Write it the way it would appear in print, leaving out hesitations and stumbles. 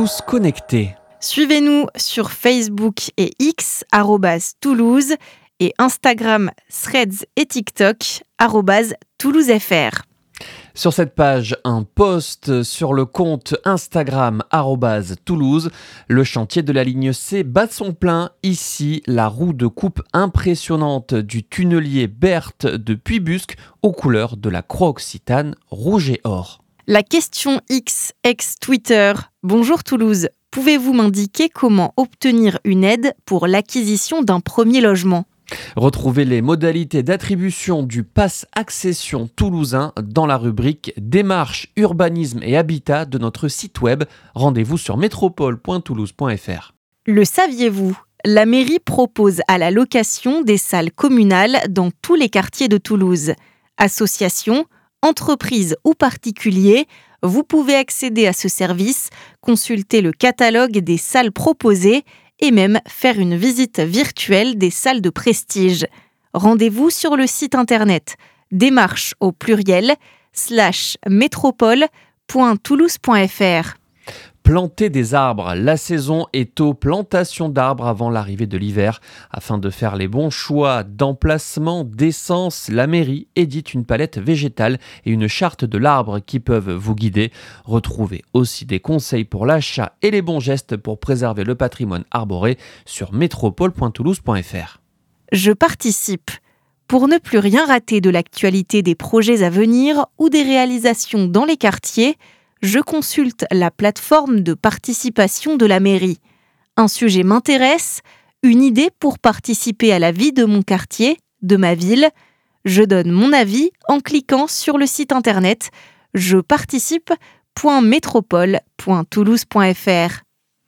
tous connectés. Suivez-nous sur Facebook et X, @Toulouse, et Instagram, Threads et TikTok, @ToulouseFR. Sur cette page, un post sur le compte Instagram @Toulouse. Le chantier de la ligne C bat son plein. Ici, la roue de coupe impressionnante du tunnelier Berthe de Puybusque aux couleurs de la croix occitane rouge et or. La question X, ex-Twitter. Bonjour Toulouse, pouvez-vous m'indiquer comment obtenir une aide pour l'acquisition d'un premier logement ? Retrouvez les modalités d'attribution du pass accession toulousain dans la rubrique Démarches, urbanisme et habitat de notre site web. Rendez-vous sur métropole.toulouse.fr. Le saviez-vous ? La mairie propose à la location des salles communales dans tous les quartiers de Toulouse. Associations, entreprises ou particuliers, vous pouvez accéder à ce service, consulter le catalogue des salles proposées et même faire une visite virtuelle des salles de prestige. Rendez-vous sur le site internet démarches au pluriel /métropole.toulouse.fr. Planter des arbres. La saison est aux plantations d'arbres avant l'arrivée de l'hiver. Afin de faire les bons choix d'emplacement, d'essence, la mairie édite une palette végétale et une charte de l'arbre qui peuvent vous guider. Retrouvez aussi des conseils pour l'achat et les bons gestes pour préserver le patrimoine arboré sur métropole.toulouse.fr. Je participe. Pour ne plus rien rater de l'actualité des projets à venir ou des réalisations dans les quartiers, je consulte la plateforme de participation de la mairie. Un sujet m'intéresse, une idée pour participer à la vie de mon quartier, de ma ville. Je donne mon avis en cliquant sur le site internet jeparticipe.métropole.toulouse.fr.